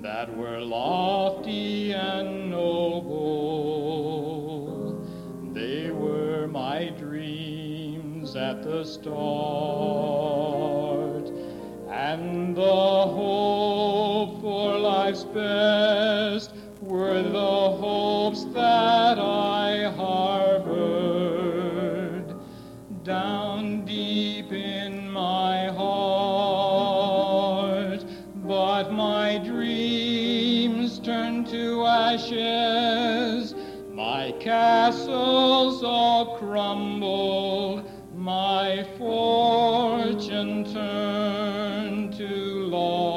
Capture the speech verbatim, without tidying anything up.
that were lofty and noble. They were my dreams at the start, and the hope for life's best were the hopes that I harbored down deep in my heart. But my dreams turned to ashes, my castles all crumbled, my fortune turned to loss.